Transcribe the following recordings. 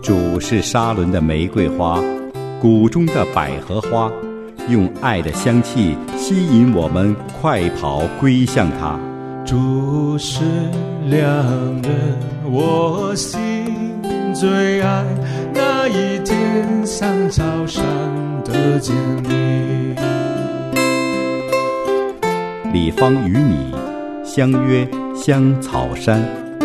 主是沙伦的玫瑰花，谷中的百合花，用爱的香气吸引我们快跑归向他。 主是良人，我心最爱，那一天像草上的坚立。 李芳与你相约香草山。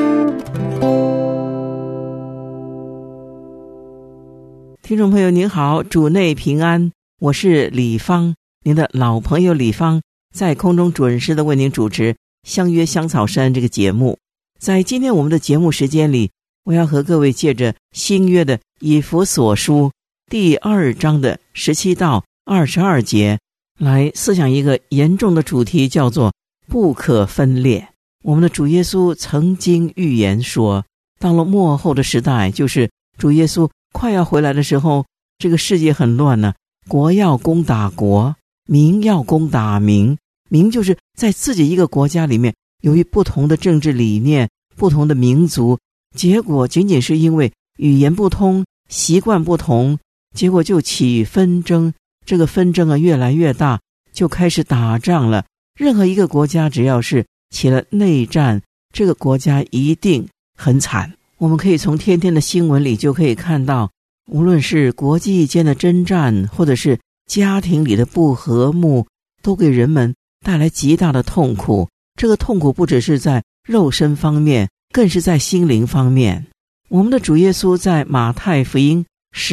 听众朋友您好，主内平安，我是李芳，您的老朋友李芳，在空中准时的为您主持相约香草山这个节目。在今天我们的节目时间里，我要和各位借着新约的以弗所书第2章的17到22节来思想一个严重的主题，叫做不可分裂。我们的主耶稣曾经预言说，到了末后的时代，就是主耶稣快要回来的时候，这个世界很乱呢，国要攻打国，民要攻打民。民就是在自己一个国家里面，由于不同的政治理念，不同的民族，结果仅仅是因为语言不通，习惯不同，结果就起纷争。这个纷争越来越大，就开始打仗了。任何一个国家只要是起了内战，这个国家一定很惨。我们可以从天天的新闻里就可以看到，无论是国际间的征战，或者是家庭里的不和睦，都给人们带来极大的痛苦。这个痛苦不只是在肉身方面，更是在心灵方面。我们的主耶稣在马太福音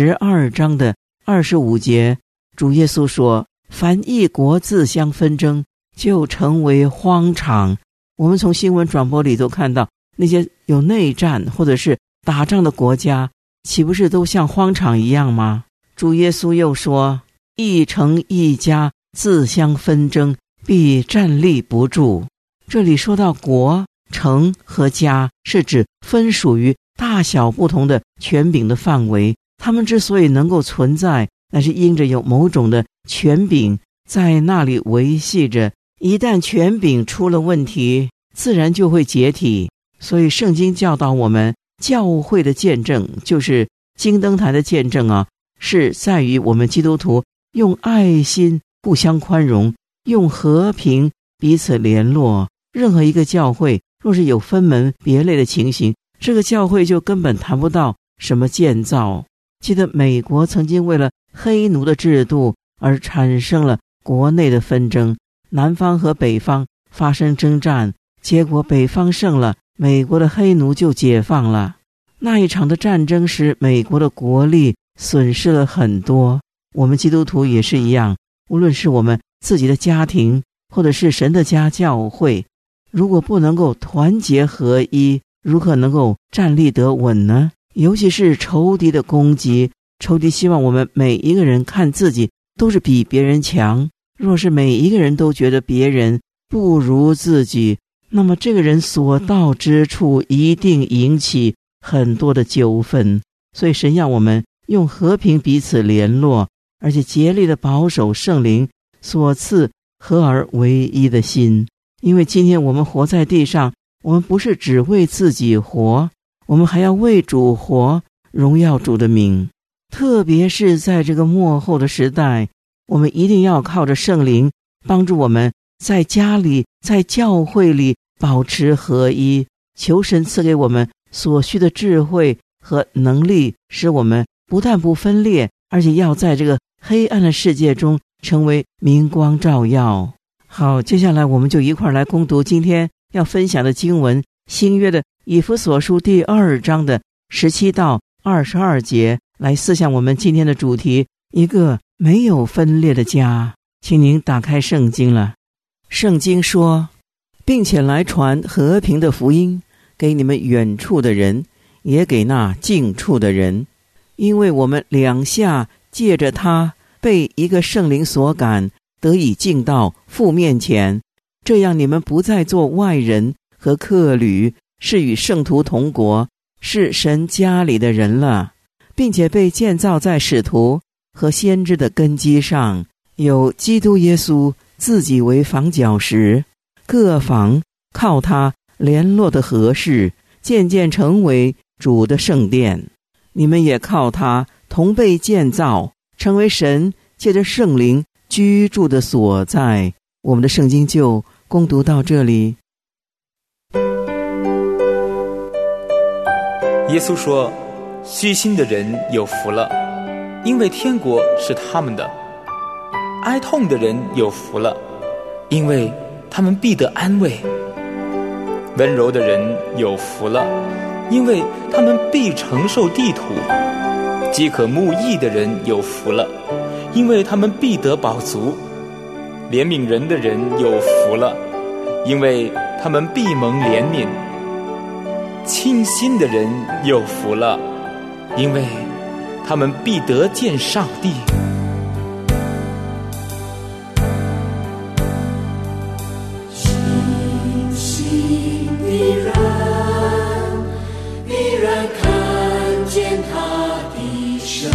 12章的25节，主耶稣说，凡一国自相纷争，就成为荒场。我们从新闻转播里头看到，那些有内战或者是打仗的国家，岂不是都像荒场一样吗？主耶稣又说，一城一家自相纷争，必站立不住。这里说到国、城和家，是指分属于大小不同的权柄的范围。他们之所以能够存在，那是因着有某种的权柄在那里维系着。一旦权柄出了问题，自然就会解体。所以圣经教导我们，教会的见证，就是金灯台的见证是在于我们基督徒用爱心互相宽容，用和平彼此联络。任何一个教会若是有分门别类的情形，这个教会就根本谈不到什么建造。记得美国曾经为了黑奴的制度而产生了国内的纷争，南方和北方发生征战，结果北方胜了，美国的黑奴就解放了。那一场的战争使美国的国力损失了很多。我们基督徒也是一样，无论是我们自己的家庭，或者是神的家教会，如果不能够团结合一，如何能够站立得稳呢？尤其是仇敌的攻击，仇敌希望我们每一个人看自己都是比别人强。若是每一个人都觉得别人不如自己，那么这个人所到之处一定引起很多的纠纷。所以神要我们用和平彼此联络，而且竭力的保守圣灵所赐合而为一的心。因为今天我们活在地上，我们不是只为自己活，我们还要为主活，荣耀主的名。特别是在这个末后的时代，我们一定要靠着圣灵帮助我们在家里，在教会里保持合一，求神赐给我们所需的智慧和能力，使我们不但不分裂，而且要在这个黑暗的世界中成为明光照耀。好，接下来我们就一块来攻读今天要分享的经文，新约的以弗所书第2章的17到22节，来思想我们今天的主题，一个没有分裂的家。请您打开圣经了。圣经说，并且来传和平的福音，给你们远处的人，也给那近处的人。因为我们两下借着他被一个圣灵所感，得以进到父面前，这样你们不再做外人和客旅，是与圣徒同国，是神家里的人了，并且被建造在使徒和先知的根基上，有基督耶稣自己为房角石，各房靠他联络的合适，渐渐成为主的圣殿。 你们也靠他同被建造，成为神借着圣灵居住的所在。我们的圣经就攻读到这里。 耶稣说，虚心的人有福了，因为天国是他们的；哀痛的人有福了，因为他们必得安慰；温柔的人有福了，因为他们必承受地土；饥渴慕义的人有福了，因为他们必得饱足；怜悯人的人有福了，因为他们必蒙怜悯；清心的人有福了，因为他们必得见上帝。 清心的人必然看见他的神，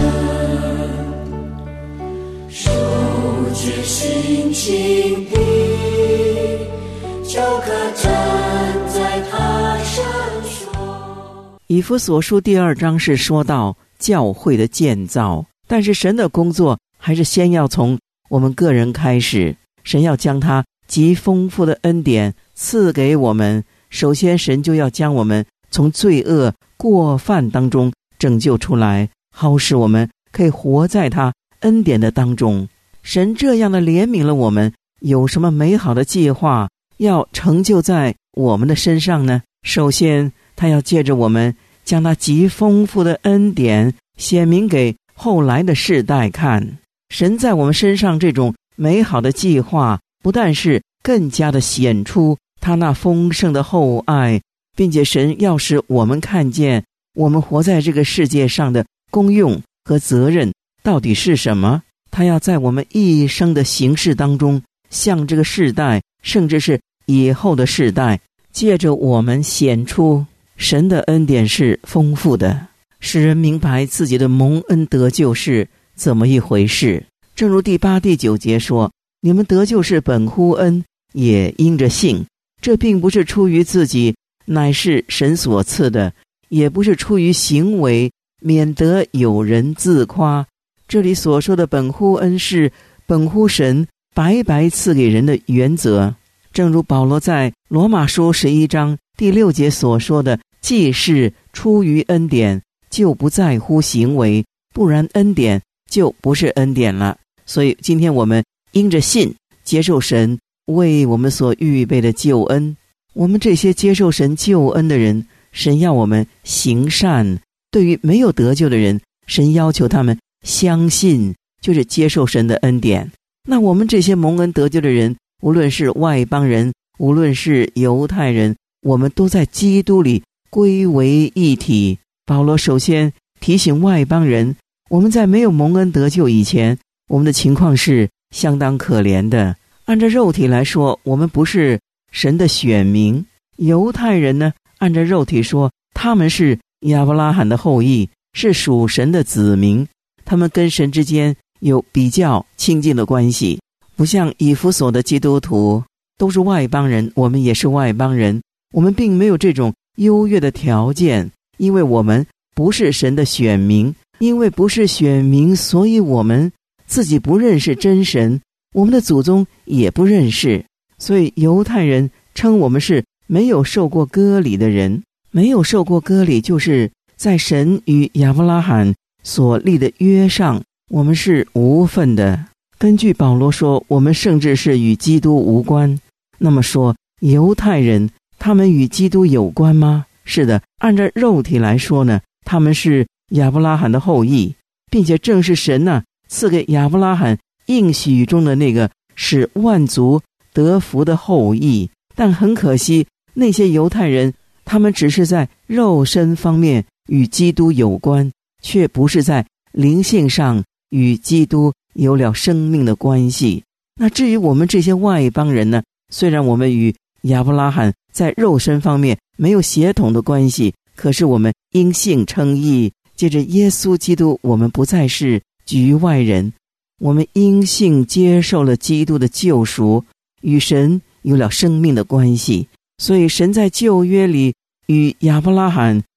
手决心情的就可站在他身上。 以弗所书第2章是说到教会的建造，但是神的工作还是先要从我们个人开始。神要将他极丰富的恩典赐给我们，首先神就要将我们从罪恶过犯当中拯救出来，好使我们可以活在他恩典的当中。神这样的怜悯了我们，有什么美好的计划要成就在我们的身上呢？首先他要借着我们将他极丰富的恩典显明给后来的世代看。神在我们身上这种美好的计划，不但是更加的显出他那丰盛的厚爱，并且神要使我们看见我们活在这个世界上的功用和责任到底是什么。他要在我们一生的行事当中，向这个世代甚至是以后的世代，借着我们显出神的恩典是丰富的，使人明白自己的蒙恩得救是怎么一回事。正如第8、第9节说，你们得救是本乎恩，也因着信。这并不是出于自己，乃是神所赐的，也不是出于行为，免得有人自夸。这里所说的本乎恩是本乎神白白赐给人的原则。正如保罗在罗马书11章第6节所说的，既是出于恩典，就不在乎行为，不然恩典就不是恩典了。所以今天我们因着信接受神为我们所预备的救恩。我们这些接受神救恩的人，神要我们行善。对于没有得救的人，神要求他们相信，就是接受神的恩典。那我们这些蒙恩得救的人，无论是外邦人，无论是犹太人，我们都在基督里归为一体。保罗首先提醒外邦人，我们在没有蒙恩得救以前，我们的情况是相当可怜的。按照肉体来说，我们不是神的选民。犹太人呢，按照肉体说，他们是亚伯拉罕的后裔，是属神的子民，他们跟神之间有比较亲近的关系。不像以弗所的基督徒都是外邦人，我们也是外邦人，我们并没有这种优越的条件，因为我们不是神的选民。因为不是选民，所以我们自己不认识真神，我们的祖宗也不认识。所以犹太人称我们是没有受过割礼的人。没有受过割礼，就是在神与亚伯拉罕所立的约上，我们是无份的。根据保罗说，我们甚至是与基督无关。那么说，犹太人他们与基督有关吗？是的，按照肉体来说呢，他们是亚伯拉罕的后裔，并且正是神赐给亚伯拉罕应许中的那个使万族得福的后裔。但很可惜，那些犹太人他们只是在肉身方面与基督有关，却不是在灵性上与基督有了生命的关系。那至于我们这些外邦人呢，虽然我们与亚伯拉罕在肉身方面没有血统的关系，可是我们因信称义，借着耶稣基督，我们不再是局外人，我们因信接受了基督的救赎，与神有了生命的关系。所以神在旧约里与亚伯拉罕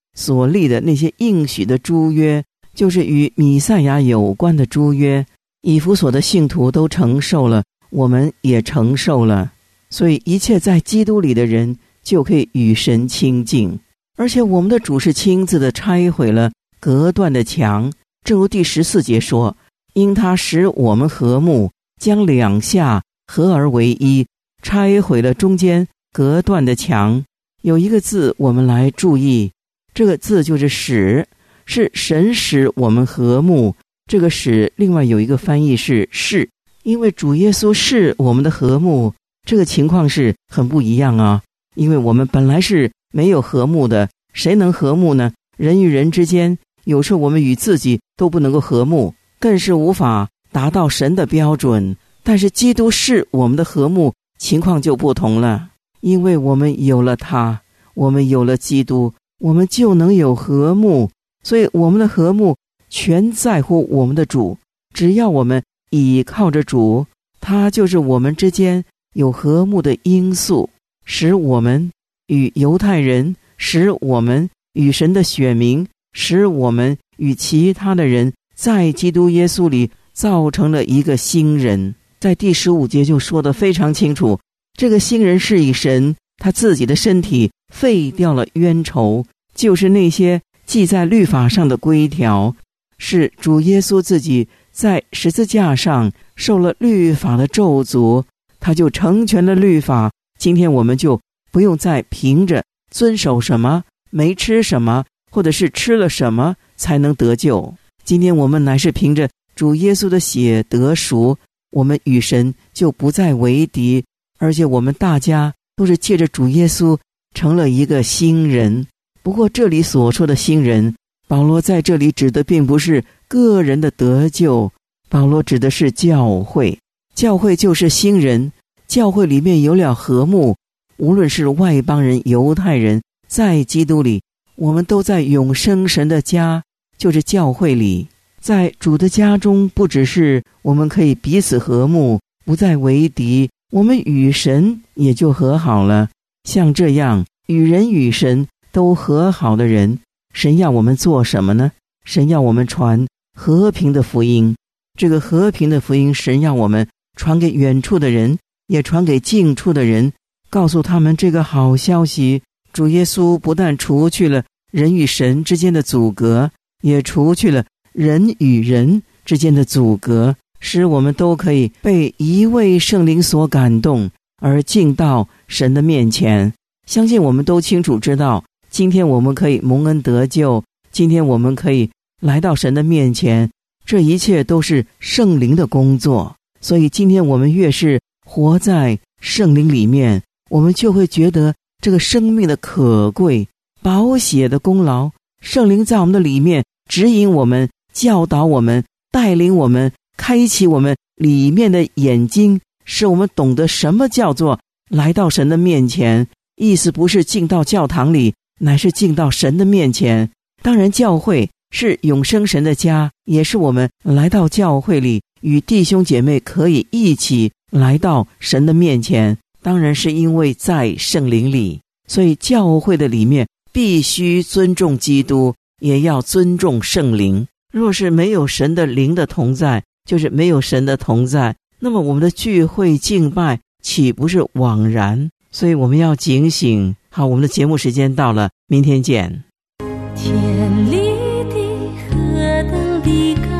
所立的那些应许的诸约，就是与弥赛亚有关的诸约，以弗所的信徒都承受了，我们也承受了。所以一切在基督里的人就可以与神亲近。而且我们的主是亲自的拆毁了隔断的墙，正如第14节说，因他使我们和睦，将两下合而为一，拆毁了中间隔断的墙。有一个字我们来注意，这个字就是使，是神使我们和睦。这个使另外有一个翻译是是，因为主耶稣是我们的和睦，这个情况是很不一样啊。因为我们本来是没有和睦的，谁能和睦呢？人与人之间，有时候我们与自己都不能够和睦，更是无法达到神的标准。但是基督是我们的和睦，情况就不同了。因为我们有了他，我们有了基督，我们就能有和睦。所以我们的和睦全在乎我们的主，只要我们倚靠着主，他就是我们之间有和睦的因素，使我们与犹太人，使我们与神的选民，使我们与其他的人在基督耶稣里造成了一个新人。在第15节就说得非常清楚，这个新人是以神他自己的身体废掉了冤仇，就是那些记在律法上的规条，是主耶稣自己在十字架上受了律法的咒诅，他就成全了律法。今天我们就不用再凭着遵守什么，没吃什么，或者是吃了什么才能得救。今天我们乃是凭着主耶稣的血得赎，我们与神就不再为敌，而且我们大家都是借着主耶稣成了一个新人。不过这里所说的新人，保罗在这里指的并不是个人的得救，保罗指的是教会。教会就是新人，教会里面有了和睦，无论是外邦人犹太人，在基督里我们都在永生神的家，就是教会里。在主的家中，不只是我们可以彼此和睦，不再为敌，我们与神也就和好了。像这样与人与神都和好的人，神要我们做什么呢？神要我们传和平的福音。这个和平的福音，神要我们传给远处的人，也传给近处的人，告诉他们这个好消息。主耶稣不但除去了人与神之间的阻隔，也除去了人与人之间的阻隔，使我们都可以被一位圣灵所感动，而进到神的面前。相信我们都清楚知道，今天我们可以蒙恩得救，今天我们可以来到神的面前，这一切都是圣灵的工作。所以今天我们越是活在圣灵里面，我们就会觉得这个生命的可贵，宝血的功劳，圣灵在我们的里面指引我们，教导我们，带领我们，开启我们里面的眼睛，使我们懂得什么叫做来到神的面前。意思不是进到教堂里，乃是进到神的面前。当然教会是永生神的家，也是我们来到教会里与弟兄姐妹可以一起来到神的面前，当然是因为在圣灵里。所以教会的里面必须尊重基督，也要尊重圣灵。若是没有神的灵的同在，就是没有神的同在，那么我们的聚会敬拜岂不是枉然？所以我们要警醒。好，我们的节目时间到了，明天见。 天立地何等的高